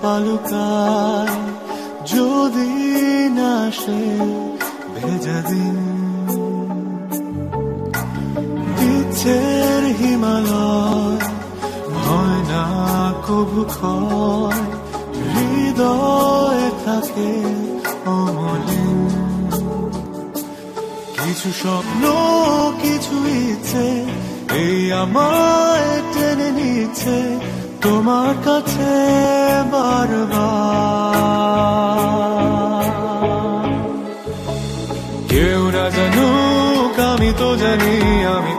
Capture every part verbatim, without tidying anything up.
পালুকায় যদি না সে ভেজা দিন। ইচ্ছের হিমালয় হয় না কবু ক্ষয়, হৃদয়ে থাকে অমলিন। কিছু স্বপ্ন কিছু ইচ্ছে এই আমায় টেনে নিচ্ছে তোমার কাছে বারবার। কেউ না জানুক আমি তো জানি আমি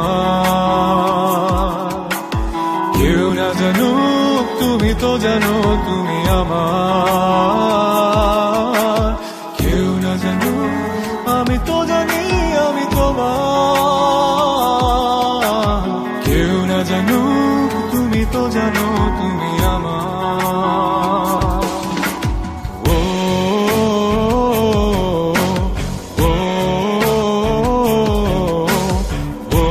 তোমার, কেউ না জানুক তুমি তো জানো তুমি আমার। কেউ না জানুক আমি তো জানি আমি তোমার, কেউ না জানুক তুমি তো জানো তুমি আমার। ও ও ও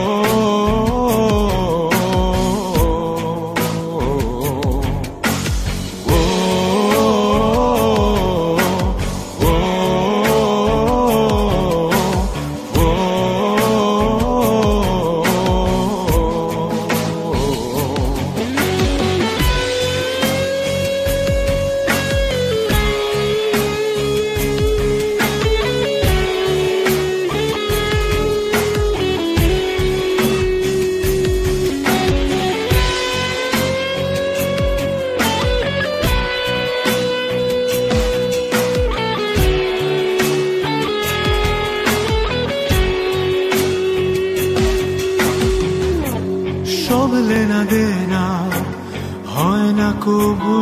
সব লেনা দেনা হয় না কবু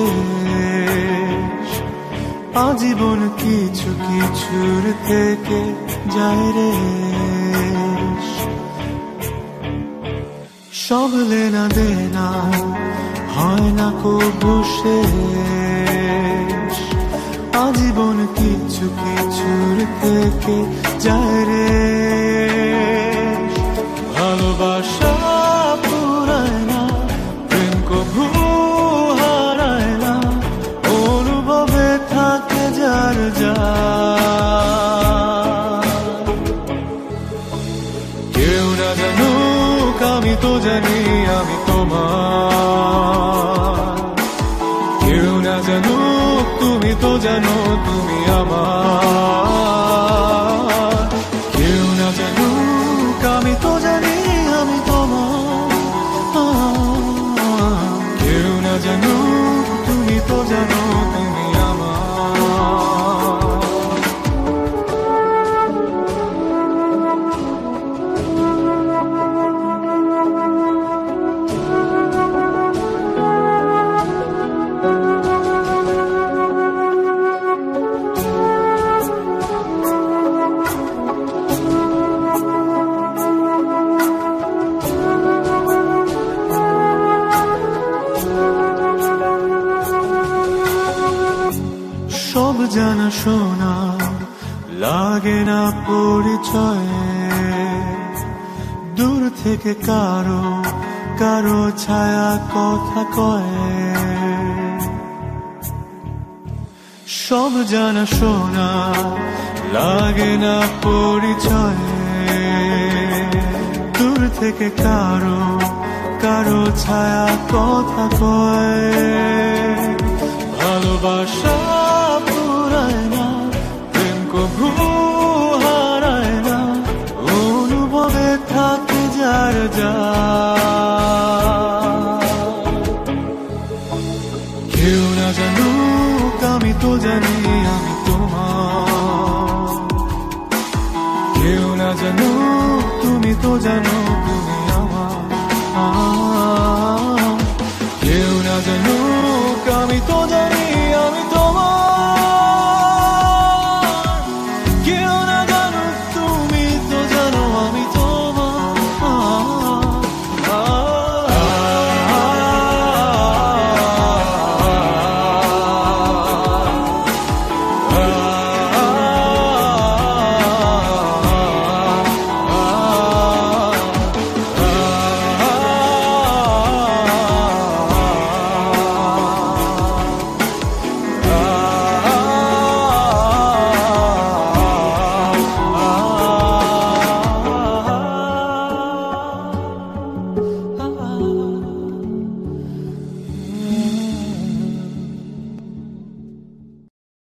শেষ, আজীবন কিছু কিছুর থেকে যায় রে। সব লেনা দেনা হয় না কবু শেষ, আজীবন কিছু কিছুর থেকে যায় রে। ভালোবাসা পুরায় না, প্রেম কবু হারায় না, অনুভবে থাকে যার যার। কেউ না জানুক আমি তো জানি আমি তোমার, কেউ না জানুক তুমি তো জানো তুমি আমার। কেউ না জানুক আমি তো জানি আমি তোমার, কেউ না জানুক তুমি তো জানো তুমি আমার। সব জানা শোনা লাগে না পরিচয়ে, দূর থেকে কারো কারো ছায়া কথা কয়ে। সব জানা শোনা লাগে না পরিচয়ে, দূর থেকে কারো কারো ছায়া কথা কয়ে। ভালোবাসা পুরায় না, প্রেম কবু হারায় না, অনুভবে থাকে যার যার। কেউ না জানুক আমি তো জানি আমি তোমার, কেউ না জানুক তুমি তো জানো তুমি আমার। কেউ না জানুক আমি তো জানি